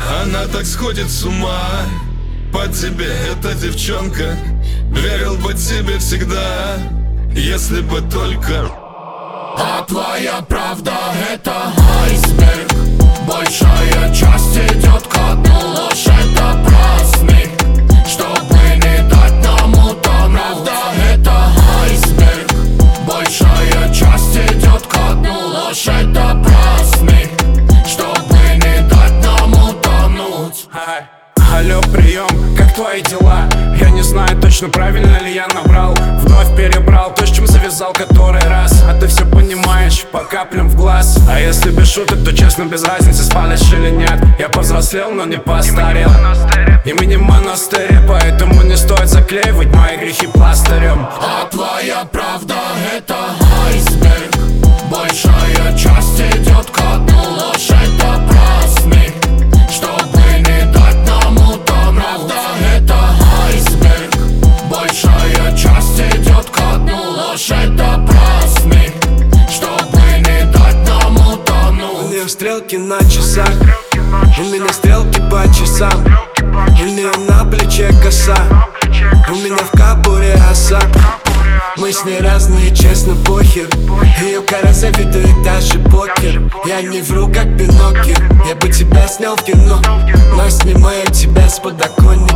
Она так сходит с ума по тебе, эта девчонка. Верил бы тебе всегда, если бы только. А твоя правда это айсберг. Большая часть идет ко дну. Ложь это праздник, чтобы не дать нам утонуть. Правда это айсберг. Большая часть идет ко дну. Ложь это праздник, чтобы не дать нам утонуть. Алло, прием, как твои дела? Я не знаю точно, правильно ли я набрал. Вновь перебрал то, с чем завязал который раз. А ты все понимаешь, по каплям в глаз. А если без шуток, то честно без разницы, спалишь или нет. Я повзрослел, но не постарел. И мы не в монастыре, поэтому не стоит заклеивать мои грехи пластырем. А твоя правда это айсберг. Большая часть идет ко дну. Ложь это праздник, чтобы не дать нам утонуть. Правда это айсберг. Большая часть идет ко дну. Ложь это праздник, чтобы не дать нам утонуть. У нее стрелки на часах, у меня стрелки по часам. У нее на плече коса, у меня в кобуре оса. Мы с ней разные, честно, похер. Ее кора завидует даже покер. Я не вру, как Пиноккио. Я бы тебя снял в кино, но снимаю тебя с подоконника.